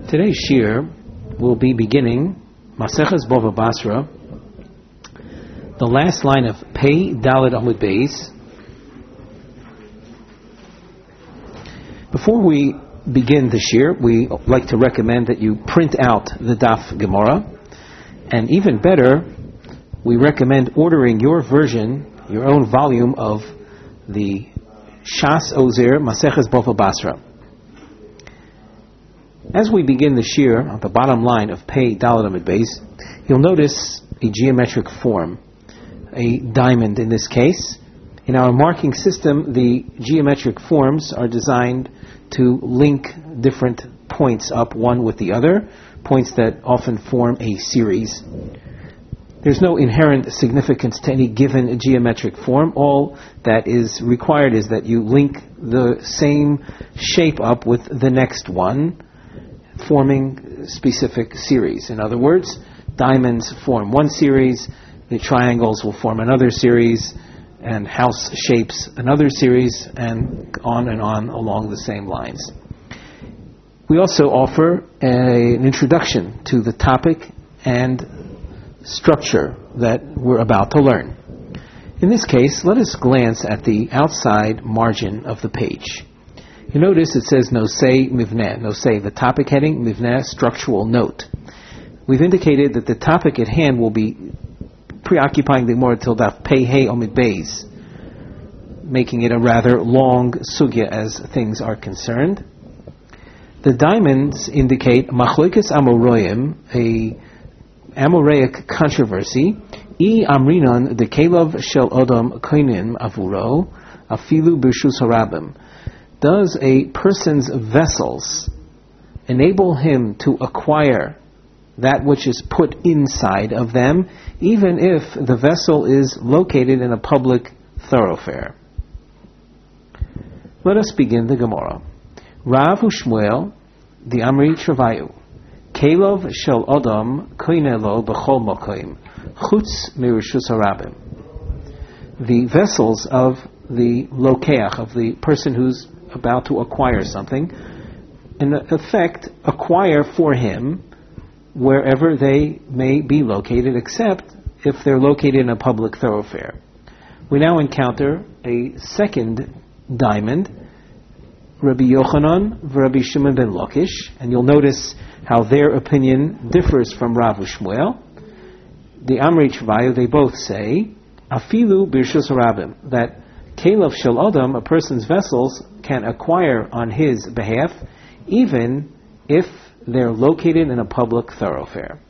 Today's shir will be beginning Maseches Bava Basra, the last line of Pei Dalet Amud Beis. Before we begin the shir, we like to recommend that you print out the Daf Gemara, and even better, we recommend ordering your version, your own volume of the Shas Ozer Maseches Bava Basra. As we begin the shir, on the bottom line of Pei Dalet Amud Beis, you'll notice a geometric form, a diamond in this case. In our marking system, the geometric forms are designed to link different points up one with the other, points that often form a series. There's no inherent significance to any given geometric form. All that is required is that you link the same shape up with the next one, forming specific series. In other words, diamonds form one series, the triangles will form another series, and house shapes another series, and on along the same lines. We also offer an introduction to the topic and structure that we're about to learn. In this case, let us glance at the outside margin of the page. You notice it says Nosei Mivneh. Nosei, the topic heading, Mivneh, structural note. We've indicated that the topic at hand will be preoccupying the Gemara till Daf Pei Hei Amud Beis, making it a rather long sugya as things are concerned. The diamonds indicate Machlokes Amoraim, a Amoraic controversy. I Amrinon de Kelov Shel Odom Koinim Avuro Afilu B'Rshus Harabim. Does a person's vessels enable him to acquire that which is put inside of them, even if the vessel is located in a public thoroughfare? Let us begin the Gemara. Rav Ushmuel, the Amri Travayu, Kelov Shel Odom Koinelo B'chol Mokoim, Chutz Mirishus Harabim. The vessels of the lokeach, of the person who's about to acquire something, in effect acquire for him wherever they may be located, except if they're located in a public thoroughfare. We now encounter a second diamond, Rabbi Yochanan and Rabbi Shimon ben Lakish, and you'll notice how their opinion differs from Rav Ushmuel. The Amri Travayu, they both say, Afilu B'Rshus Harabim, that Kelov Shel Adam, a person's vessels, can acquire on his behalf, even if they're located in a public thoroughfare.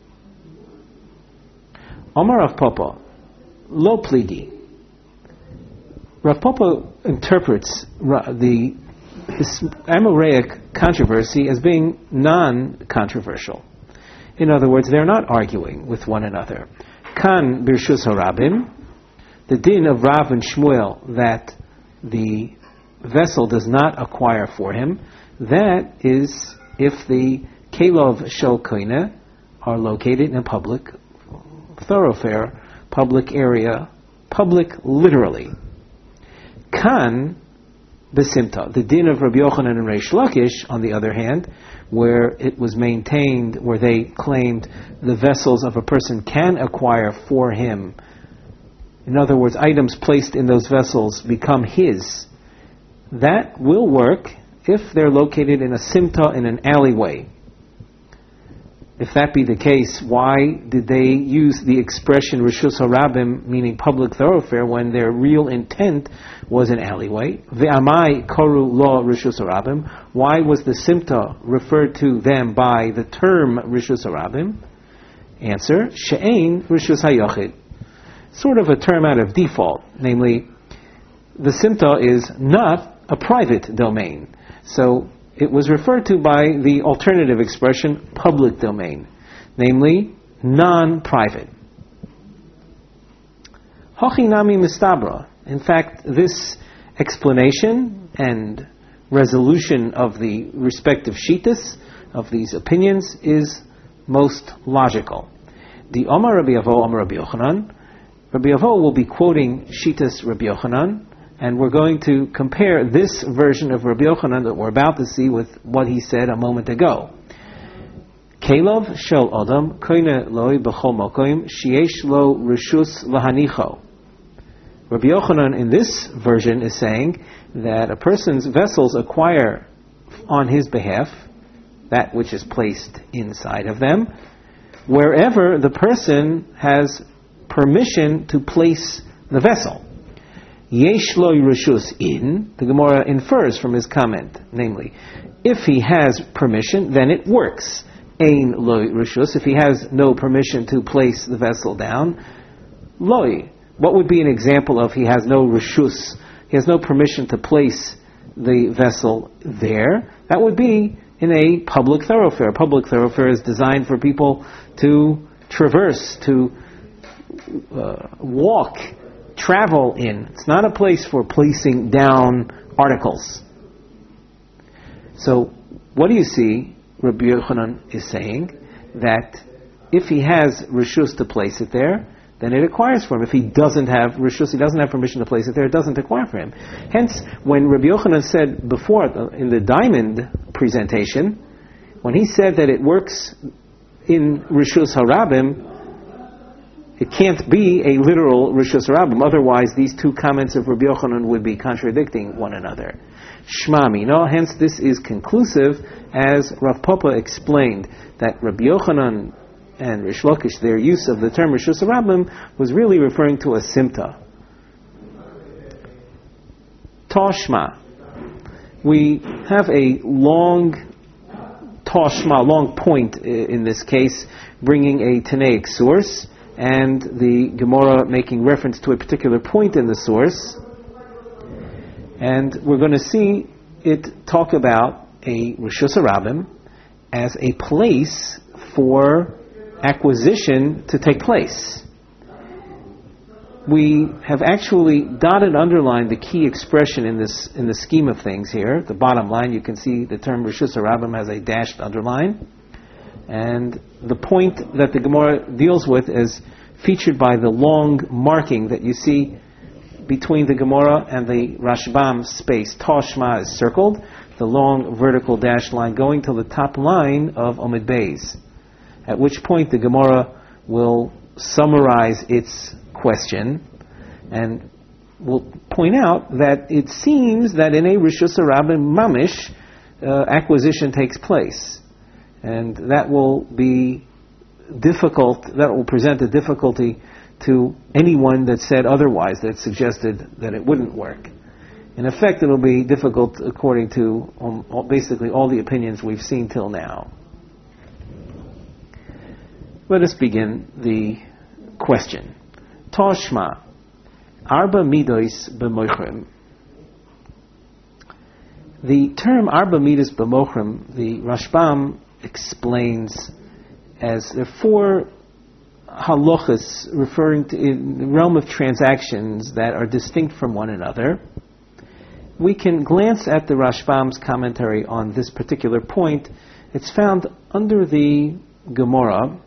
Omar Rav Papa, Lo Pligi. Rav Papa interprets this Amoraic controversy as being non-controversial. In other words, they're not arguing with one another. Kan B'Rshus Harabim, the din of Rav and Shmuel that the vessel does not acquire for him, that is if the Kelov Shel Koine are located in a public thoroughfare, public area, public literally. Kan Besimta, the din of Rabbi Yochanan and Reish Lakish, on the other hand, where it was maintained, where they claimed the vessels of a person can acquire for him. In other words, items placed in those vessels become his. That will work if they're located in a simta, in an alleyway. If that be the case, why did they use the expression Rishus Harabim, meaning public thoroughfare, when their real intent was an alleyway? Ve'amai koru lo Rishus Harabim. Why was the simta referred to them by the term Rishus Harabim? Answer, she'ein Rishus Hayochid. Sort of a term out of default, namely, the simta is not a private domain. So it was referred to by the alternative expression, public domain, namely, non-private. Hochinami mistabra. In fact, this explanation and resolution of the respective shittas, of these opinions, is most logical. The Omar Rabbi Avo, Omar Rabbi Yochanan, Rabbi Avo will be quoting Shittas Rabbi Yochanan, And we're going to compare this version of Rabbi Yochanan that we're about to see with what he said a moment ago. Kelov shel Adam koine loi b'chol mokoim sheyesh lo rishus lahanicho. Rabbi Yochanan in this version is saying that a person's vessels acquire on his behalf that which is placed inside of them, wherever the person has permission to place the vessel. Yesh lo rishus in, the Gemara infers from his comment, namely, if he has permission, then it works. Ein lo rishus, if he has no permission to place the vessel down, loi. What would be an example of he has no rishus, he has no permission to place the vessel there? That would be in a public thoroughfare. A public thoroughfare is designed for people to traverse, to walk, travel in. It's not a place for placing down articles. So, what do you see? Rabbi Yochanan is saying that if he has rishus to place it there, then it acquires for him. If he doesn't have rishus, he doesn't have permission to place it there, it doesn't acquire for him. Hence, when Rabbi Yochanan said before, in the diamond presentation, when he said that it works in rishus harabim, it can't be a literal rishus harabim. Otherwise, these two comments of Rabbi Yochanan would be contradicting one another. Shma mino, hence this is conclusive, as Rav Papa explained, that Rabbi Yochanan and Rish Lakish, their use of the term Rishus Harabim was really referring to a simta. Toshma. We have a long toshma, long point in this case, bringing a Tanaic source, and the Gemara making reference to a particular point in the source. And we're going to see it talk about a Rishus Harabim as a place for acquisition to take place. We have actually dotted underlined the key expression in the scheme of things here. The bottom line, you can see the term Rishus Harabim has a dashed underline. And the point that the Gemara deals with is featured by the long marking that you see between the Gemara and the Rashbam space. Toshma is circled, the long vertical dashed line going to the top line of Omid Beis. At which point the Gemara will summarize its question and will point out that it seems that in a Rishus Harabim mamish, acquisition takes place. And that will be difficult, that will present a difficulty to anyone that said otherwise, that suggested that it wouldn't work. In effect, it will be difficult according to basically all the opinions we've seen till now. Let us begin the question. Toshma, Arba Midos B'mochrim. The term Arba Midos B'mochrim, the Rashbam explains as there are four halachas referring to in the realm of transactions that are distinct from one another. We can glance at the Rashbam's commentary on this particular point. It's found under the Gemara.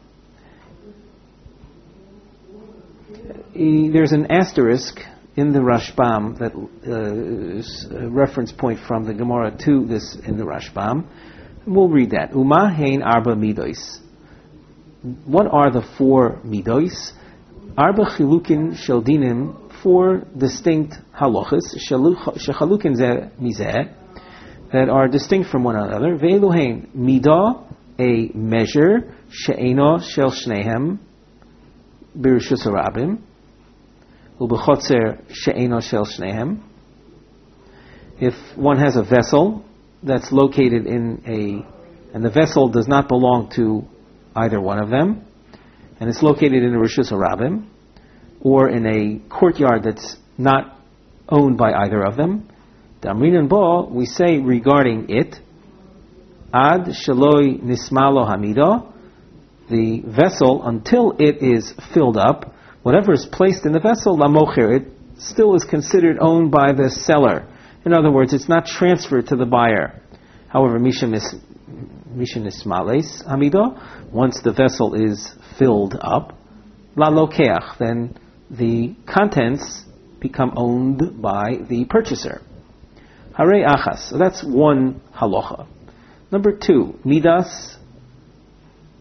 There's an asterisk in the Rashbam that is a reference point from the Gemara to this in the Rashbam. We'll read that. Uma hein arba midos. What are the four midos? Arba chilukin shel dinim, four distinct halachas, shechalukin zeh mizeh, that are distinct from one another. Ve'elu hein midah, a measure, she'eno shel shnehem, b'rishus harabim, u'b'chotzer she'eno shel shnehem. If one has a vessel that's located and the vessel does not belong to either one of them, and it's located in a Rishus Harabim, or in a courtyard that's not owned by either of them, Damrinan Bo, we say regarding it, Ad Shaloi Nismalo Hamida, the vessel, until it is filled up, whatever is placed in the vessel, Lamocher, it still is considered owned by the seller. In other words, it's not transferred to the buyer. However, Mishan Nismales Hamida, once the vessel is filled up, La Lokeach, then the contents become owned by the purchaser. Harei Achas, so that's one halacha. Number two, Midas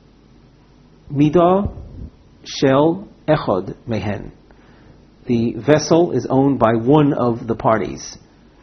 Midah shel echod mehen. The vessel is owned by one of the parties.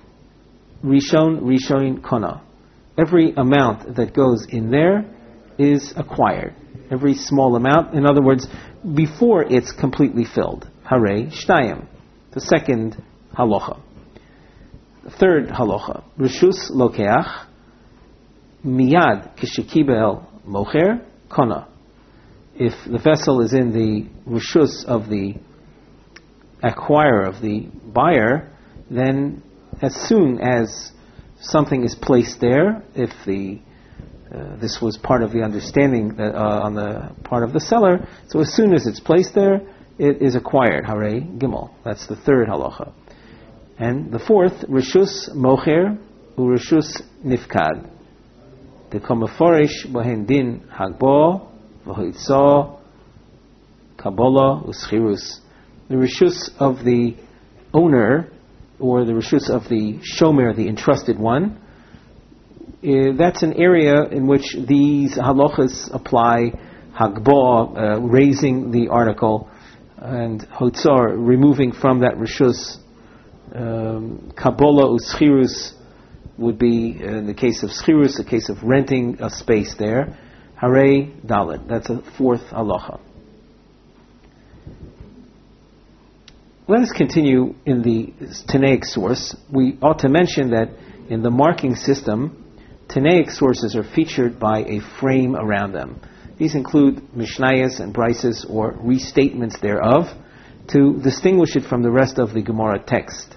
Rishon kona. Every amount that goes in there is acquired. Every small amount, in other words, before it's completely filled. Harei shtayim. The second halacha. The third halacha. Rishus lokeach miyad kishekibel mocher kona. If the vessel is in the rishus of the acquirer, of the buyer, then as soon as something is placed there, if this was part of the understanding that, on the part of the seller, so as soon as it's placed there, it is acquired. Harei gimel. That's the third halacha. And the fourth, rishus mocher urishus nifkad. The komaforish bohen din hagbo v'hoitzo kabola uschirus. The rishus of the owner, or the rishus of the shomer, the entrusted one, that's an area in which these halachas apply. Hagbo, raising the article, and hotzar, removing from that rishus. Kabola uschirus would be, in the case of schirus, the case of renting a space there. Harei dalet. That's a fourth halacha. Let us continue in the Tanaic source. We ought to mention that in the marking system, Tanaic sources are featured by a frame around them. These include Mishnayos and Brises, or restatements thereof, to distinguish it from the rest of the Gemara text.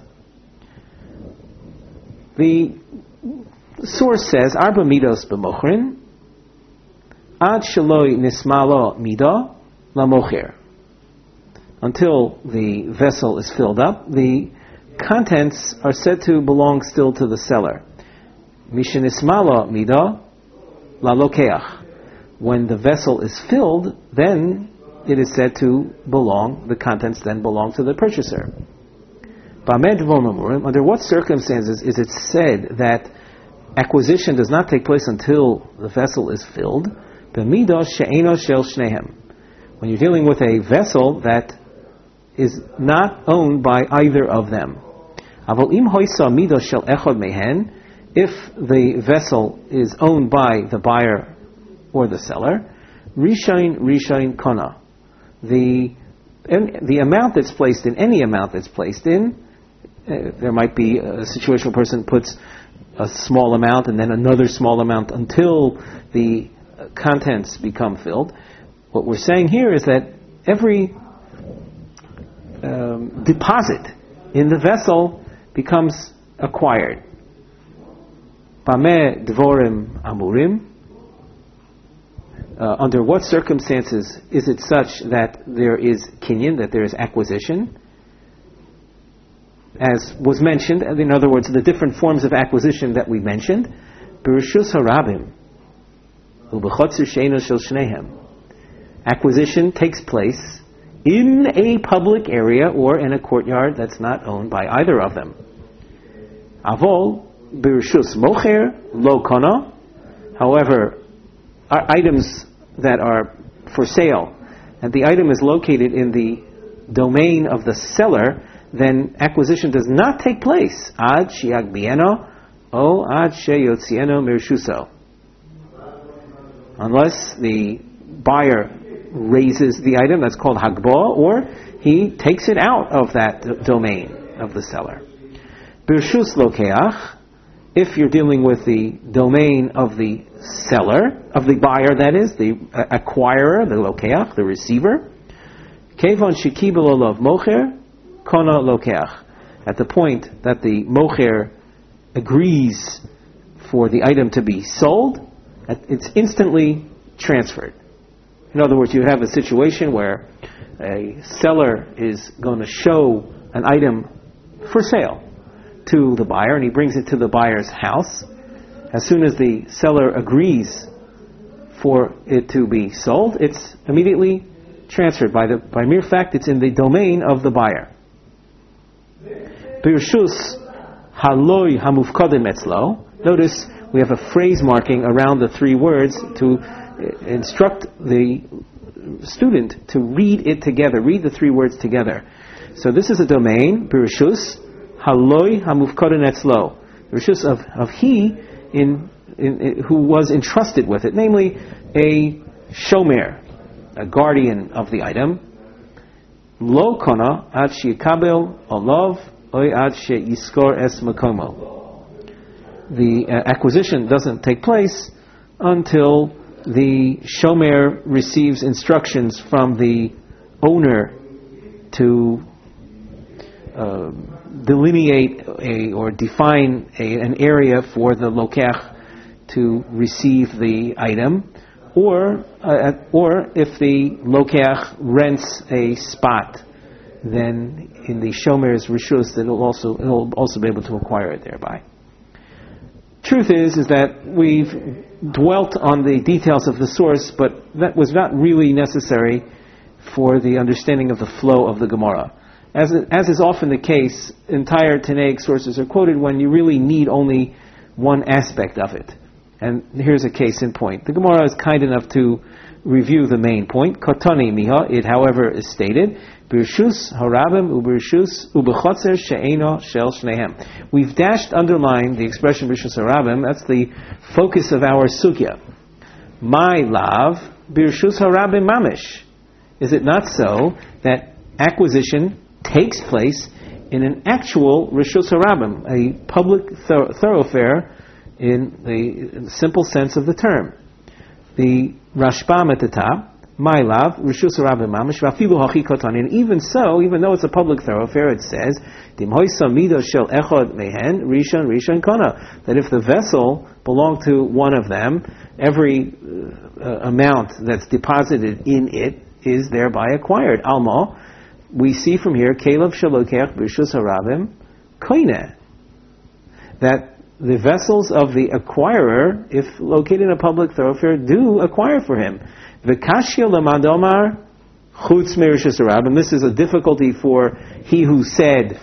The source says, Arba midos b'mochrin, ad shaloi nismalo midah lamocher. Until the vessel is filled up, the contents are said to belong still to the seller. Mishenismala midah la lokeach. When the vessel is filled, then it is said to belong, the contents then belong to the purchaser. Under what circumstances is it said that acquisition does not take place until the vessel is filled? B'midah she'eno shel shnehem. When you're dealing with a vessel that is not owned by either of them. If the vessel is owned by the buyer or the seller, Rishon kona. The amount that's placed in, any amount that's placed in, there might be a situation where a person puts a small amount and then another small amount until the contents become filled. What we're saying here is that every deposit in the vessel becomes acquired. Bameh dvorim amurim. Under what circumstances is it such that there is kinyan, that there is acquisition? As was mentioned, in other words, the different forms of acquisition that we mentioned. Bereshus harabim ubechotzer she'eno shel shnehem. Acquisition takes place in a public area or in a courtyard that's not owned by either of them. Avol birshus mocher lo kona. However, items that are for sale, and the item is located in the domain of the seller, then acquisition does not take place. Ad she'agbieno o ad she'yotzieno mirshuso. Unless the buyer raises the item, that's called hagbo, or he takes it out of that domain of the seller. Birshus lokeach, if you're dealing with the domain of the seller, of the buyer, that is, the acquirer, the lokeach, the receiver. Kevon shekibel olav mocher, kona lokeach. At the point that the mocher agrees for the item to be sold, it's instantly transferred. In other words, you have a situation where a seller is going to show an item for sale to the buyer, and he brings it to the buyer's house. As soon as the seller agrees for it to be sold, it's immediately transferred. By mere fact, it's in the domain of the buyer. Birshus haloi hamufkadim etzlo. Notice we have a phrase marking around the three words to instruct the student to read it together, read the three words together. So this is a domain, Birishus, Haloi Hamufkoden Etzlo. Rishus of he who was entrusted with it, namely a shomer, a guardian of the item. Lo kona ad she'ikabel olav oy ad she'iskor es makomo. The acquisition doesn't take place until the shomer receives instructions from the owner to delineate or define an area for the lokech to receive the item, or if the lokech rents a spot, then in the shomer's rishus, it'll also be able to acquire it thereby. Truth is that we've dwelt on the details of the source, but that was not really necessary for the understanding of the flow of the Gemara. As is often the case, entire Tanaic sources are quoted when you really need only one aspect of it. And here's a case in point. The Gemara is kind enough to review the main point. Kotani miha, it however is stated, Birshus harabim ubirshus ubechotzer she'eno shel shnehem. We've underlined the expression Birshus harabim. That's the focus of our sugya. My lav Birshus harabim mamish. Is it not so that acquisition takes place in an actual Rishus Harabim, a public thoroughfare in the simple sense of the term? The Rashbam at the top, my love, Rishus Harabim mamish, vafilu hachi kotan. And even so, even though it's a public thoroughfare, it says, Dim hoisa mido shel echad mehen, rishon kona. That if the vessel belonged to one of them, every amount that's deposited in it is thereby acquired. Alma, we see from here, Kelev Shalokech B'Rishus Harabim Koine, that the vessels of the acquirer, if located in a public thoroughfare, do acquire for him. V'kashya l'madomar chutz me'Rishus Harabim. This is a difficulty for he who said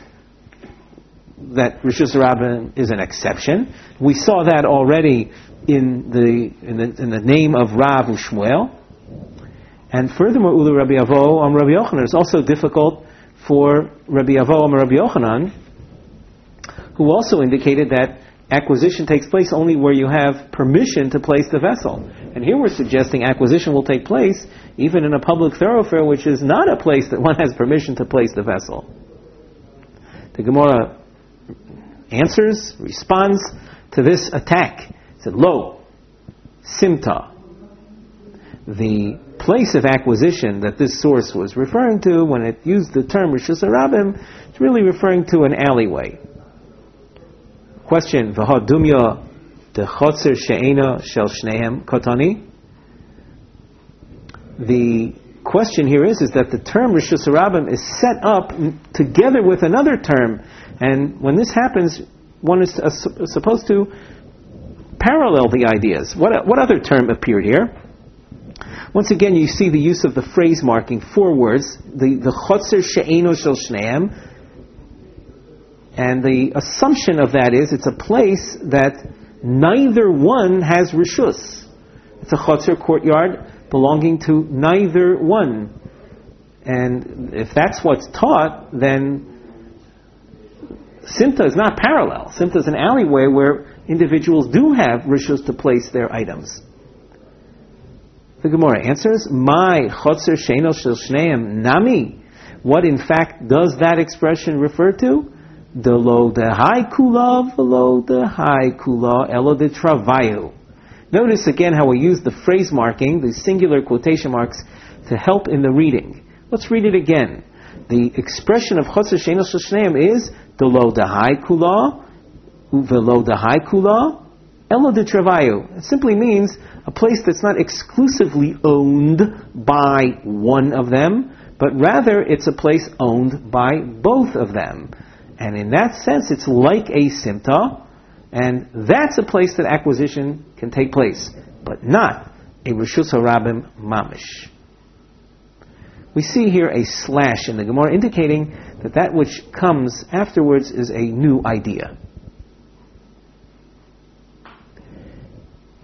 that Rishus Harabim is an exception. We saw that already in the name of Rav Ushmuel. And furthermore, Ulu Rabbi Avo Rabbi Yochanan. It's also difficult for Rabbi Avo Rabbi Yochanan, who also indicated that acquisition takes place only where you have permission to place the vessel. And here we're suggesting acquisition will take place even in a public thoroughfare, which is not a place that one has permission to place the vessel. The Gemara responds to this attack. It said, Lo, Simta. The place of acquisition that this source was referring to when it used the term Rishus Harabim, it's really referring to an alleyway. Question: V'ha dumya de chotzer she'ena shel shnehem kotani. The question here is that the term Rishus Harabim is set up together with another term, and when this happens, one is supposed to parallel the ideas. What other term appeared here? Once again, you see the use of the phrase marking, 4 words, the chotzer she'eno shel shnehem, and the assumption of that is it's a place that neither one has rishus. It's a chotzer courtyard belonging to neither one. And if that's what's taught, then Simta is not parallel. Simta is an alleyway where individuals do have rishus to place their items. The Gemara answers, My chotzer she'eno shel shnehem nami. What in fact does that expression refer to? De lo de hai kula, velo de hai kula, elo de travayu. Notice again how we use the phrase marking, the singular quotation marks, to help in the reading. Let's read it again. The expression of chotzer she'eno shel shnehem is de lo de hai kula, velo de hai kula, elo de travayu. It simply means a place that's not exclusively owned by one of them, but rather it's a place owned by both of them. And in that sense, it's like a simta, and that's a place that acquisition can take place, but not a Rishus Harabim mamish. We see here a slash in the Gemara indicating that which comes afterwards is a new idea.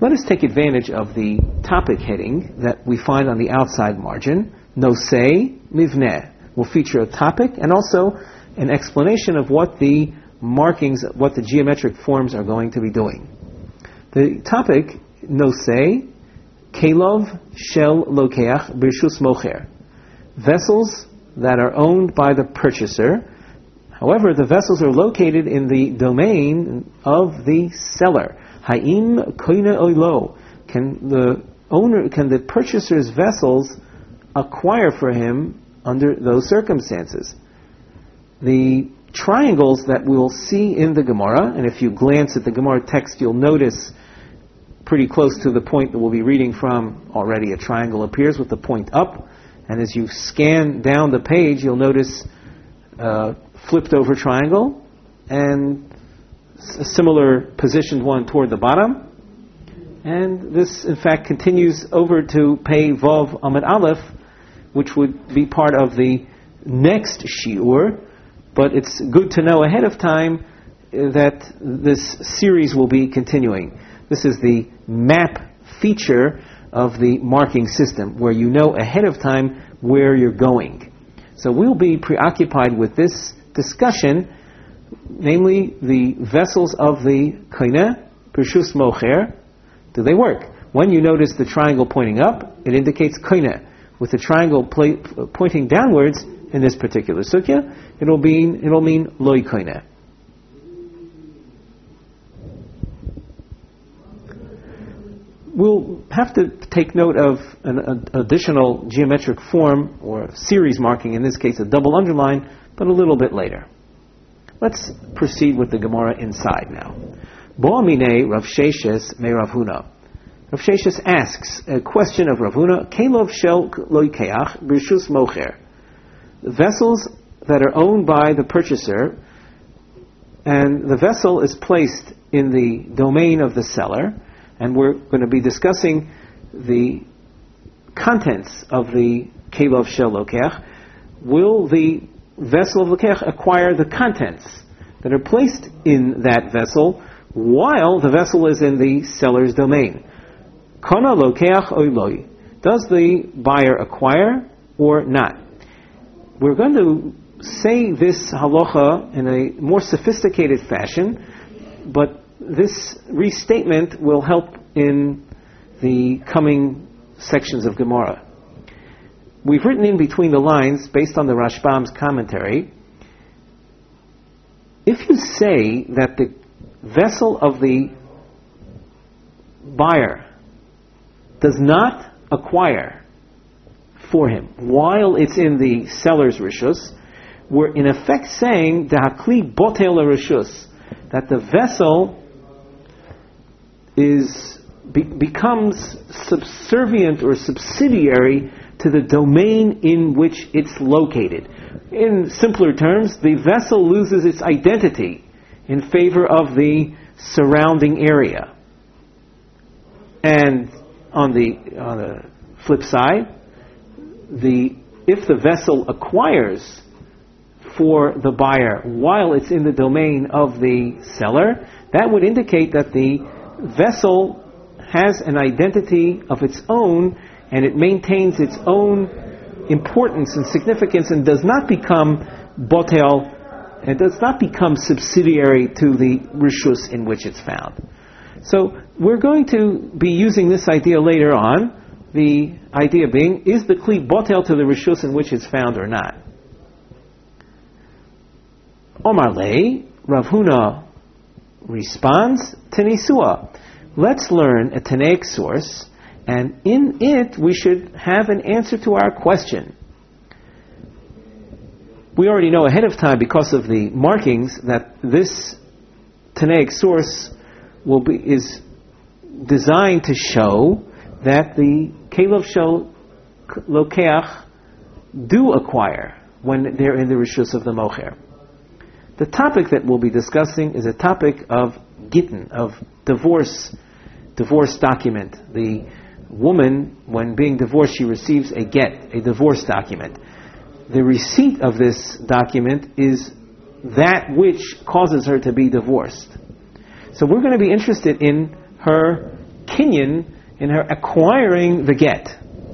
Let us take advantage of the topic heading that we find on the outside margin. Nosei Mivneh will feature a topic and also an explanation of what the markings, what the geometric forms are going to be doing. The topic, Nosei, Kelov Shel Lokeach Birshus Mocher. Vessels that are owned by the purchaser. However, the vessels are located in the domain of the seller. Ha'im koine oilo. Can the purchaser's vessels acquire for him under those circumstances? The triangles that we'll see in the Gemara, and if you glance at the Gemara text, you'll notice pretty close to the point that we'll be reading from already, a triangle appears with the point up, and as you scan down the page, you'll notice flipped over triangle, and a similar positioned one toward the bottom. And this, in fact, continues over to Pei Vav Amud Aleph, which would be part of the next shiur, but it's good to know ahead of time that this series will be continuing. This is the map feature of the marking system, where you know ahead of time where you're going. So we'll be preoccupied with this discussion, namely the vessels of the koine, Birshus Mocher. Do they work? When you notice the triangle pointing up, it indicates koine. With the triangle pointing downwards, in this particular sugya, it'll mean loy koine. We'll have to take note of an additional geometric form or series marking, in this case a double underline, but a little bit later. Let's proceed with the Gemara inside now. Bo'amine Rav Sheshes me Rav Huna. Rav Sheshes asks a question of Rav Huna, Kelov shel loikeach birshus mocher. The vessels that are owned by the purchaser, and the vessel is placed in the domain of the seller, and we're going to be discussing the contents of the Kelov shel lokeach. Will the vessel of lokeach acquire the contents that are placed in that vessel while the vessel is in the seller's domain? Kona lokeach oiloi. Does the buyer acquire or not? We're going to say this halacha in a more sophisticated fashion, but this restatement will help in the coming sections of Gemara. We've written in between the lines, based on the Rashbam's commentary, if you say that the vessel of the buyer does not acquire for him while it's in the seller's rishus, we're in effect saying da'akli botel rishus, that the vessel becomes subservient or subsidiary to the domain in which it's located. In simpler terms, the vessel loses its identity in favor of the surrounding area. And on the flip side, if the vessel acquires for the buyer while it's in the domain of the seller, that would indicate that the vessel has an identity of its own, and it maintains its own importance and significance, and does not become botel, and does not become subsidiary to the rishus in which it's found. So we're going to be using this idea later on. The idea being, is the kli botel to the rishus in which it's found or not? Omar lei, Rav Huna responds, Tenisua. Let's learn a Tanaic source, and in it we should have an answer to our question. We already know ahead of time, because of the markings, that this Tanaic source is designed to show that the Kelov shel lokeach do acquire when they're in the rishus of the mocher. The topic that we'll be discussing is a topic of gittin, of divorce document. The woman, when being divorced, she receives a get, a divorce document. The receipt of this document is that which causes her to be divorced. So we're going to be interested in her kinyan, in her acquiring the get.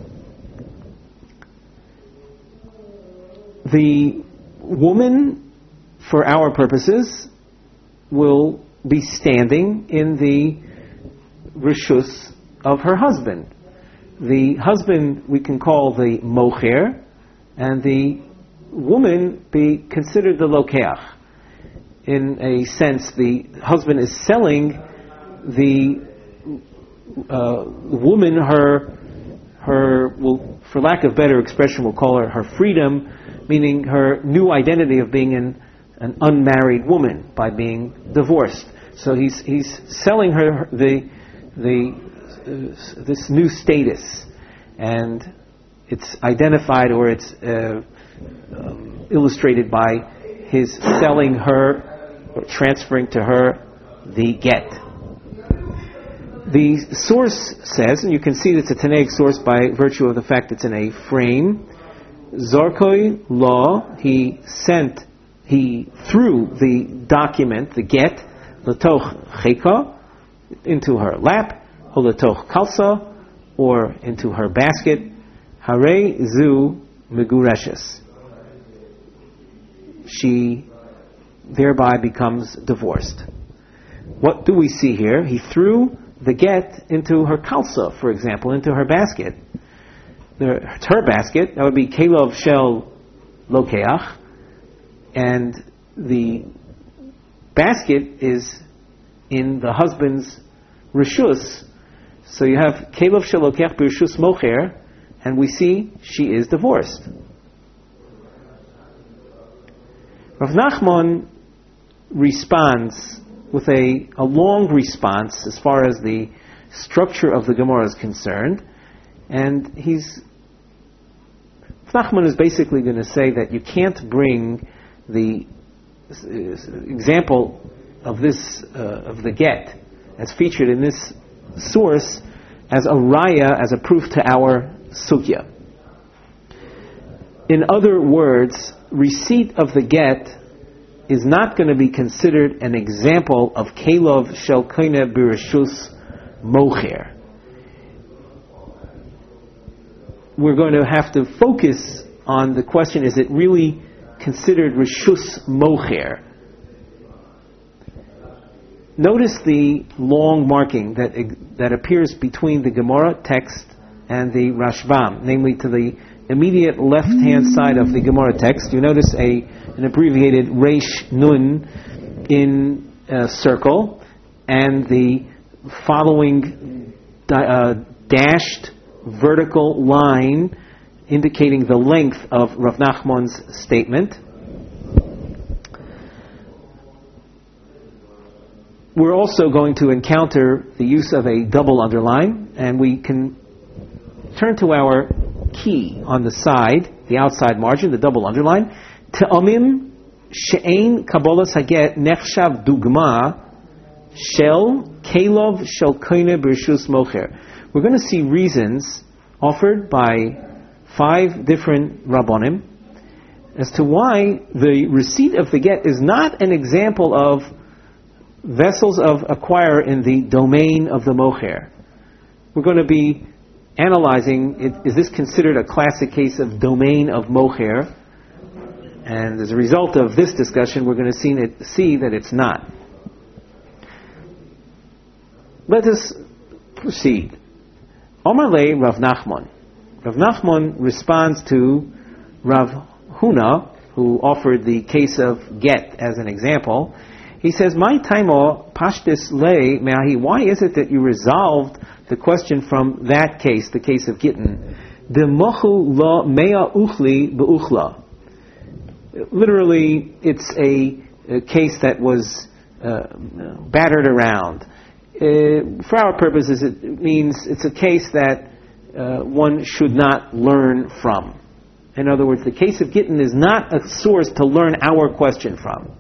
The woman, for our purposes, will be standing in the rishus of her husband. The husband we can call the mocher, and the woman be considered the lokeach. In a sense, the husband is selling the woman her, well, for lack of better expression, we'll call her freedom, meaning her new identity of being an unmarried woman by being divorced. So he's selling her this new status, and it's identified, or it's illustrated by his selling her, or transferring to her the get. The source says, and you can see it's a Tanaic source by virtue of the fact it's in a frame, Zorkoi law, he threw the document, the get, letoch cheka, into her lap, or letoch kalsa, or into her basket, hare zu megureshes. She thereby becomes divorced. What do we see here? He threw the get into her kalsa, for example, into her basket. It's her basket, that would be kelov shel lokeach, and the basket is in the husband's rishus. So you have kelov shel lokeach b'rishus mocher, and we see she is divorced. Rav Nachman responds with a long response as far as the structure of the Gemara is concerned, and Nachman is basically going to say that you can't bring the example of this of the get as featured in this source as a raya, as a proof to our sugya. In other words, receipt of the get is not going to be considered an example of kelov shel koine b'rishus mocher. We're going to have to focus on the question, is it really considered rishus mocher? Notice the long marking that appears between the Gemara text and the Rashbam, namely to the immediate left-hand side of the Gemara text. You notice an abbreviated Reish Nun in a circle, and the following dashed vertical line indicating the length of Rav Nachman's statement. We're also going to encounter the use of a double underline, and we can turn to our key on the side, the outside margin, the double underline. Te'omim she'ein kabolas haget nechshav dugma shel kelov shel koine b'rishus mocher. We're going to see reasons offered by 5 different rabbonim as to why the receipt of the get is not an example of vessels of acquire in the domain of the mocher. We're going to be analyzing, is this considered a classic case of domain of mocher? And as a result of this discussion, we're going to see that it's not. Let us proceed. Omar le Rav Nachman. Rav Nachman responds to Rav Huna, who offered the case of get as an example. He says, "My taimo pashtis le me'ahi." Why is it that you resolved the question from that case, the case of Gittin? De mochu la mea uchli beuchla. Literally, it's a case that was battered around. For our purposes, it means it's a case that one should not learn from. In other words, the case of Gittin is not a source to learn our question from.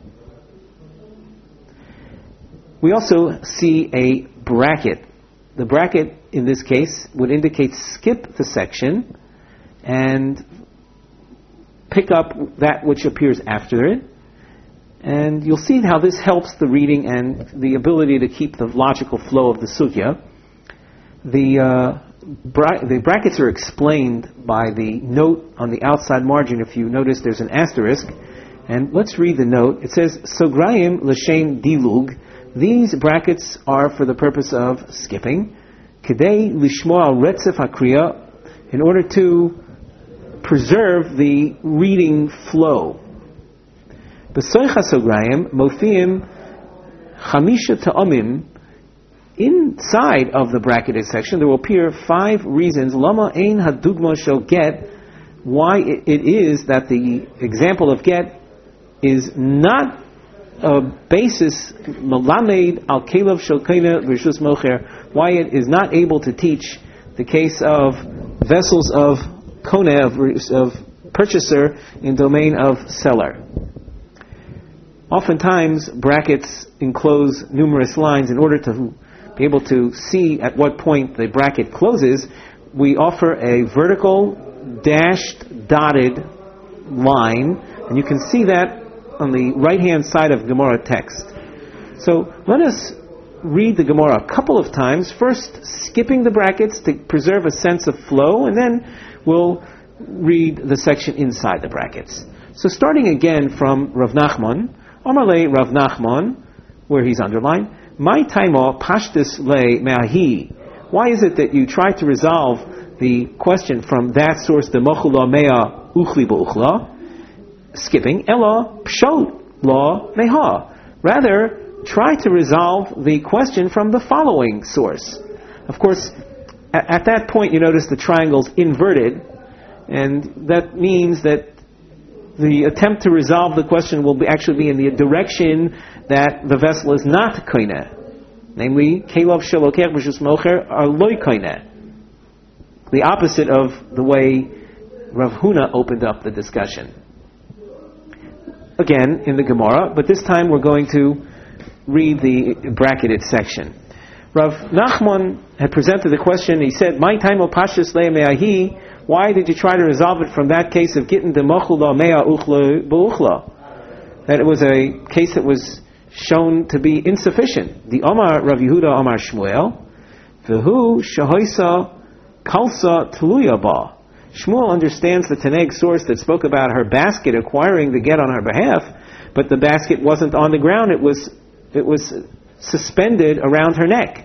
We also see a bracket. The bracket in this case would indicate skip the section and pick up that which appears after it. And you'll see how this helps the reading and the ability to keep the logical flow of the sugya. The brackets are explained by the note on the outside margin. If you notice, there's an asterisk. And let's read the note. It says, Sograyim l'shem dilug. These brackets are for the purpose of skipping. Kedei lishmo al retzef hakriya, in order to preserve the reading flow. B'soicha Sograyim mofiim chamisha ta'amim. Inside of the bracketed section, there will appear 5 reasons. Lama ein hadugma shel get, why it is that the example of get is not a basis malamed al kelev shel koine v'rishus mocher, why it is not able to teach the case of vessels of kone, of purchaser in domain of seller. Oftentimes, brackets enclose numerous lines. In order to be able to see at what point the bracket closes, we offer a vertical dashed dotted line, and you can see that on the right-hand side of Gemara text. So let us read the Gemara a couple of times, first skipping the brackets to preserve a sense of flow, and then we'll read the section inside the brackets. So starting again from Rav Nachman, Amarle Rav Nachman, where he's underlined, my taimo pashtus le me'ahi. Why is it that you try to resolve the question from that source, the mochula mea uchli b'uchla, skipping, ella pshot la meha? Rather, try to resolve the question from the following source. Of course, at that point you notice the triangle's inverted, and that means that the attempt to resolve the question will actually be in the direction that the vessel is not koine. Namely, kelev shelokech v'shus mocher are loy koine. The opposite of the way Rav Huna opened up the discussion. Again, in the Gemara, but this time we're going to read the bracketed section. Rav Nachman had presented the question. He said, my time of pashas le me'ahi, why did you try to resolve it from that case of gittin de mochula mea uchla b'uchla? That it was a case that was shown to be insufficient. The Omar Rav Yehuda Omar Shmuel, v'hu shahoisa kalsa tluya ba. Shmuel understands the Taneg source that spoke about her basket acquiring the get on her behalf, but the basket wasn't on the ground. It was suspended around her neck.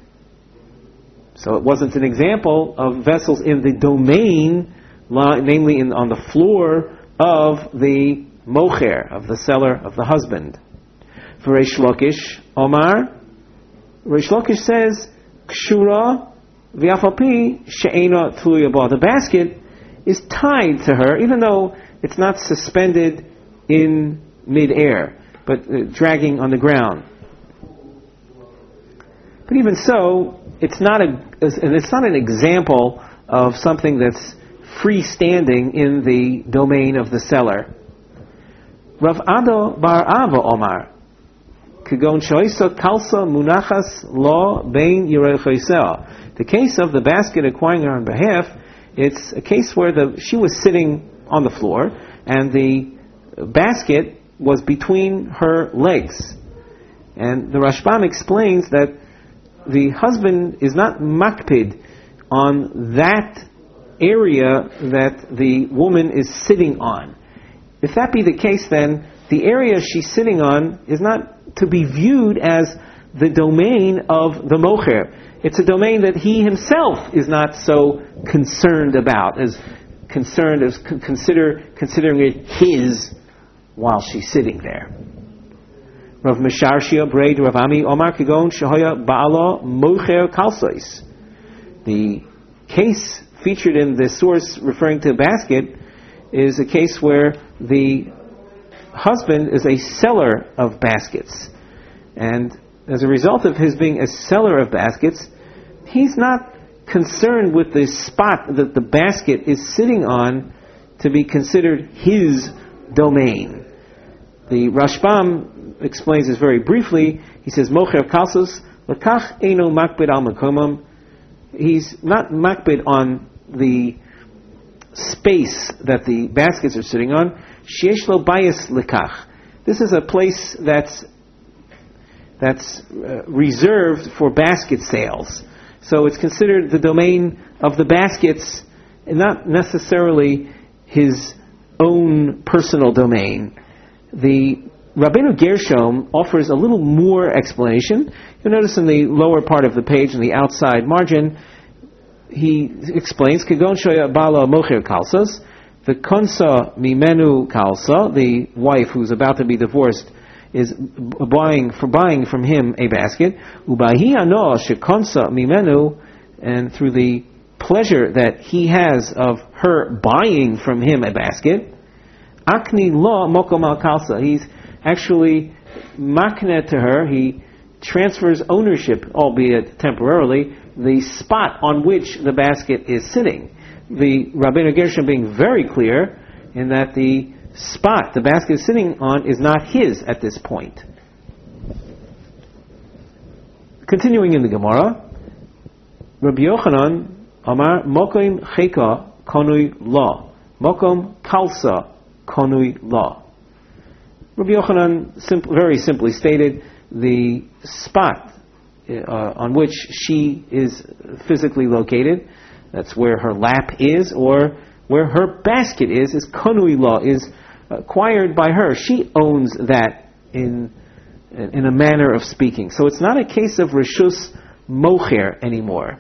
So it wasn't an example of vessels in the domain, namely on the floor of the mocher, of the seller, of the husband. For Reish Lakish, Omar, Reish Lakish says, Kshura v'afapi she'ena tluya ba. The basket is tied to her, even though it's not suspended in mid-air, but dragging on the ground. But even so, it's not an example of something that's freestanding in the domain of the seller. Rav Ado bar Ava Omar, Kagon shoisa kalsa munachas lo bein yirechoisea. The case of the basket acquiring her on behalf, it's a case where she was sitting on the floor and the basket was between her legs. And the Rashbam explains that the husband is not makpid on that area that the woman is sitting on. If that be the case, then the area she's sitting on is not to be viewed as the domain of the mocher. It's a domain that he himself is not so concerned about, considering it his while she's sitting there. Rav Mesharshia Braid Rav Ami Omar Kigon Shahoya Baala Mocher Kalsois. The case featured in the source referring to a basket is a case where the husband is a seller of baskets, and as a result of his being a seller of baskets, he's not concerned with the spot that the basket is sitting on to be considered his domain. The Rashbam explains this very briefly. He says, Mocher kalsos lakach eino makbid al makomam. He's not makbid on the space that the baskets are sitting on. Sheyesh lo bayis lekach. This is a place that's reserved for basket sales. So it's considered the domain of the baskets, and not necessarily his own personal domain. The Rabbeinu Gershom offers a little more explanation. You'll notice in the lower part of the page, in the outside margin, he explains, Kegon shoya bala mocher kalsas, the konsa mimenu kalsa, the wife who's about to be divorced, is buying from him a basket. Ubahi ano shekonsa mimenu, and through the pleasure that he has of her buying from him a basket, akni lo mokom al kalsa, he's actually makne to her, he transfers ownership, albeit temporarily, the spot on which the basket is sitting. The Rabbeinu Gershom being very clear in that the spot the basket is sitting on is not his at this point. Continuing in the Gemara, Rabbi Yochanan Amar Mokom Cheka Konui La, Mokom Kalsa Konui La. Rabbi Yochanan very simply stated the spot on which she is physically located, that's where her lap is, or where her basket is konui la, is acquired by her. She owns that in a manner of speaking. So it's not a case of reshus mocher anymore.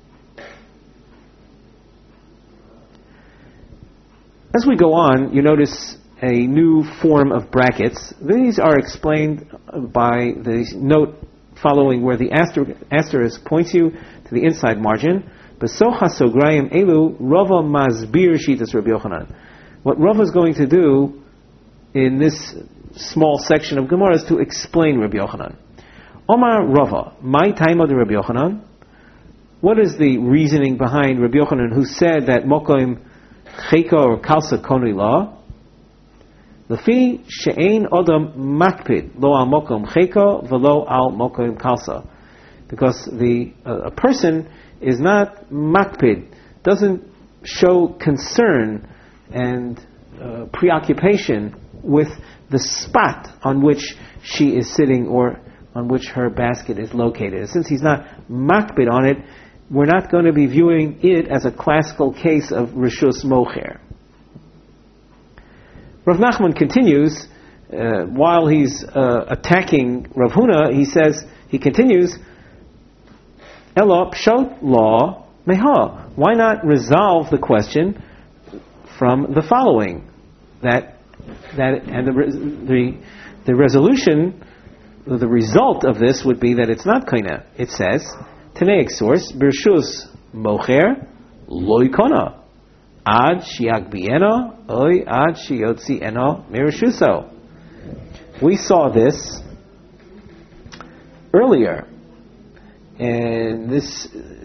As we go on, you notice a new form of brackets. These are explained by the note following, where the asterisk points you to the inside margin. Besocha sograyim elu Rava masbir shitas Rabbi Yochanan. What Rava is going to do in this small section of Gemara is to explain Rabbi Yochanan. Omar Rava, my time of the Rabbi Yochanan. What is the reasoning behind Rabbi Yochanan, who said that mokom cheka or kalsa konui la? Lefi she'ein odam makpid lo al mokom cheka velo al mokom kalsa, because a person is not makpid, doesn't show concern and preoccupation with the spot on which she is sitting or on which her basket is located. Since he's not makpid on it, we're not going to be viewing it as a classical case of reshus mocher. Rav Nachman continues, while he's attacking Rav Huna, he continues, Elo pshot law meha. Why not resolve the question from the following? That and the resolution, the result of this would be that it's not kaina. It says, Tanaic source, Birshus mocher lo ikona. Ad shiagbieno oy ad shiyotzi eno mirishuso. We saw this earlier, and this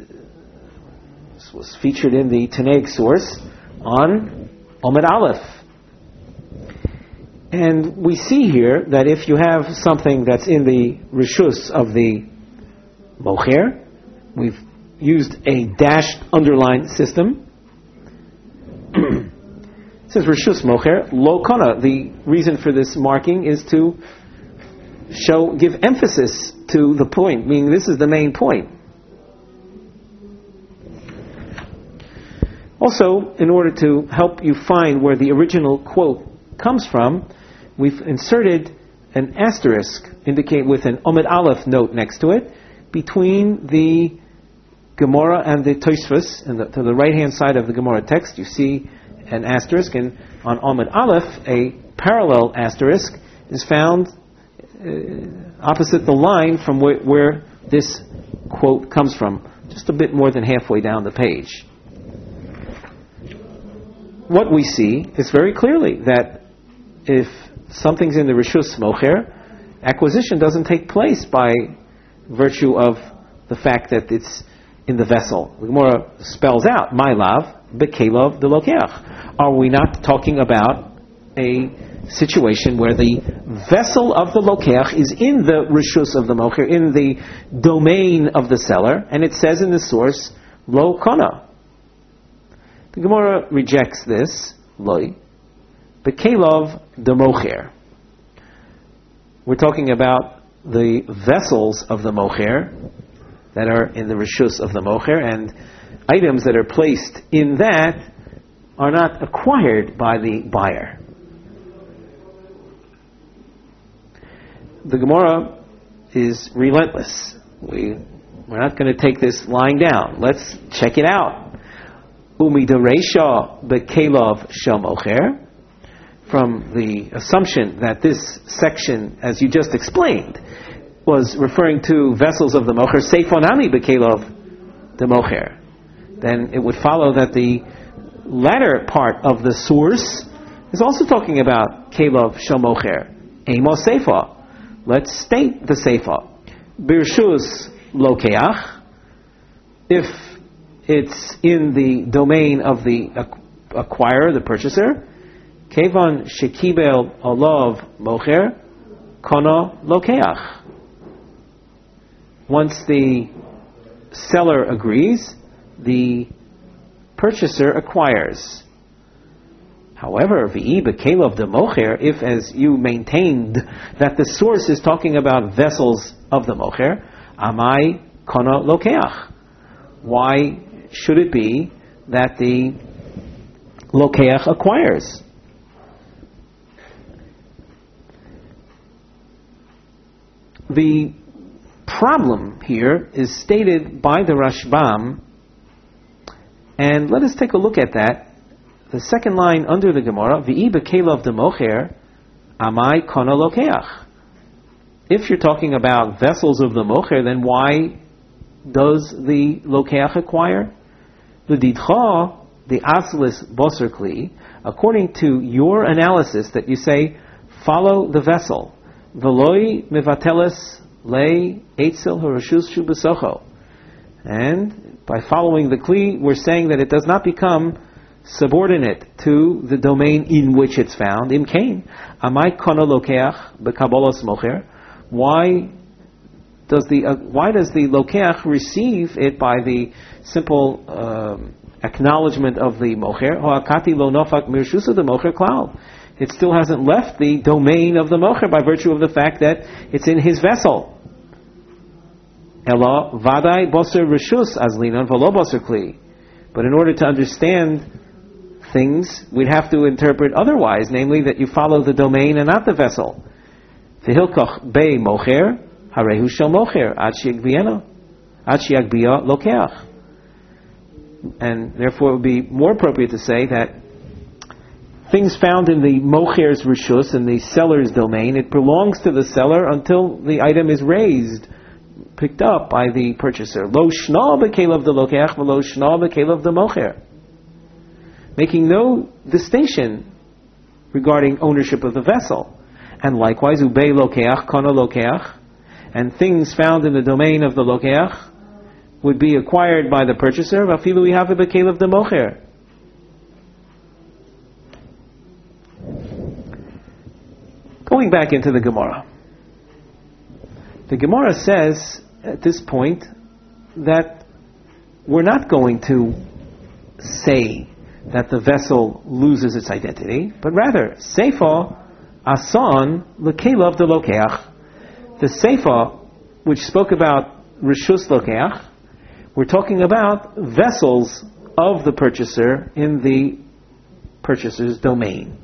was featured in the Tanaic source on Omid Aleph. And we see here that if you have something that's in the rishus of the mocher, we've used a dashed underline system. It says rishus mocher lo kana. The reason for this marking is to give emphasis to the point, meaning this is the main point. Also, in order to help you find where the original quote comes from, we've inserted an asterisk, indicate with an Omid Aleph note next to it, between the Gemara and the Tosfos. To the right-hand side of the Gemara text, you see an asterisk, and on Omid Aleph, a parallel asterisk is found opposite the line from where this quote comes from, just a bit more than halfway down the page. What we see is very clearly that if something's in the Rishus Mocher, acquisition doesn't take place by virtue of the fact that it's in the vessel. The Gemara spells out, my lav, bekelov de lokeach. Are we not talking about a situation where the vessel of the lokeach is in the Rishus of the Mocher, in the domain of the seller, and it says in the source, lo kana. The Gemara rejects this, loi, bekelov de mocher. We're talking about the vessels of the mocher, that are in the Rishus of the Mocher, and items that are placed in that are not acquired by the buyer. The Gemara is relentless. We're not going to take this lying down. Let's check it out. Umidareisha bekelov shel mocher. From the assumption that this section, as you just explained, was referring to vessels of the mocher, seifonami bekelov de mocher, then it would follow that the latter part of the source is also talking about kelov shel mocher, emo seifa. Let's state the seifa. Birshus lokeach, if it's in the domain of the acquirer, the purchaser, Kevan shekibel olav mocher, kono lokeach. Once the seller agrees, the purchaser acquires. However, v'i bekelov de mocher, if as you maintained that the source is talking about vessels of the mocher, amai kono lokeach. Why should it be that the lokeach acquires? The problem here is stated by the Rashbam, and let us take a look at that. The second line under the Gemara, V'i bekelov de mocher, amai kono lokeach. If you're talking about vessels of the mocher, then why does the lokeach acquire? The didcha, the aslis boser kli, according to your analysis that you say, follow the vessel. V'loi mevateles le eitzel harashus shu besocho. And by following the kli, we're saying that it does not become subordinate to the domain in which it's found. Im kain, amai kono lokeach bekabolos mocher. Why does the lokeach receive it by the simple acknowledgement of the mocher? Hoakati lo nofak mirshusa de mocher klal. It still hasn't left the domain of the mocher by virtue of the fact that it's in his vessel. Ela vadai boser rishus azlinon v'lo boser kli. But in order to understand things, we'd have to interpret otherwise, namely that you follow the domain and not the vessel. V'hilkoch bei mocher harehu shel mocher ad sheyagbiyah lokeach. And therefore it would be more appropriate to say that things found in the mocher's rishus, in the seller's domain, it belongs to the seller until the item is raised, picked up by the purchaser. Lo shna bekelov de lokeach v'lo shna bekelov de mocher. Making no distinction regarding ownership of the vessel. And likewise, ubei lokeach kono lokeach, and things found in the domain of the lokeach would be acquired by the purchaser. V'afilu yihavu bekelov de mocher. Going back into the Gemara. The Gemara says at this point that we're not going to say that the vessel loses its identity, but rather, Seifa asan lekelov de lokeach. The Seifa, which spoke about Rishus lokeach, we're talking about vessels of the purchaser in the purchaser's domain.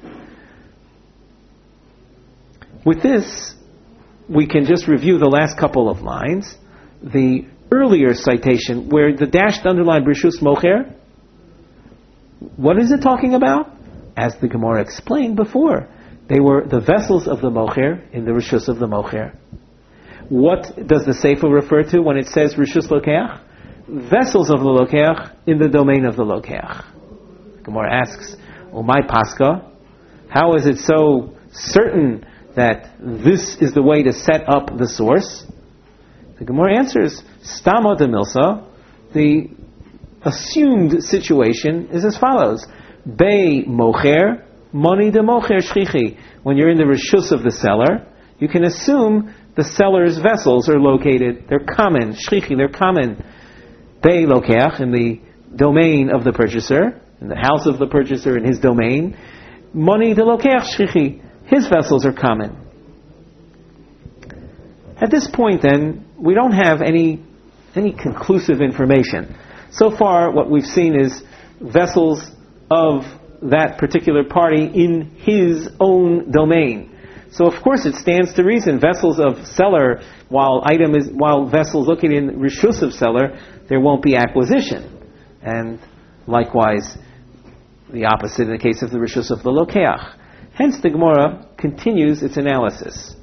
With this, we can just review the last couple of lines. The earlier citation, where the dashed underlined Rishus Mocher, what is it talking about? As the Gemara explained before, they were the vessels of the Mocher in the Rishus of the Mocher. What does the Sefer refer to when it says Rishus Lokeach? Vessels of the Lokeach in the domain of the Lokeach. The Gemara asks, Umay Pascha, how is it so certain that this is the way to set up the source? The Gemara answers, Stama de Milsa, the assumed situation is as follows. Bei mocher, moni de mocher shchichi. When you're in the rishus of the seller, you can assume the seller's vessels are located, they're common, shchichi, they're common. Bei lokeach, in the domain of the purchaser, in the house of the purchaser, in his domain. Moni de lokeach shchichi. His vessels are common. At this point then, we don't have any any conclusive information. So far, what we've seen is vessels of that particular party in his own domain. So of course it stands to reason vessels of seller, while vessels looking in rishus of seller, there won't be acquisition. And likewise, the opposite in the case of the rishus of the lokeach. Hence the Gemara continues its analysis.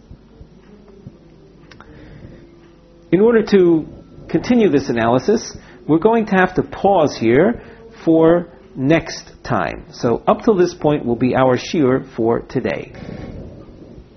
In order to continue this analysis, we're going to have to pause here for next time. So up till this point will be our shiur for today.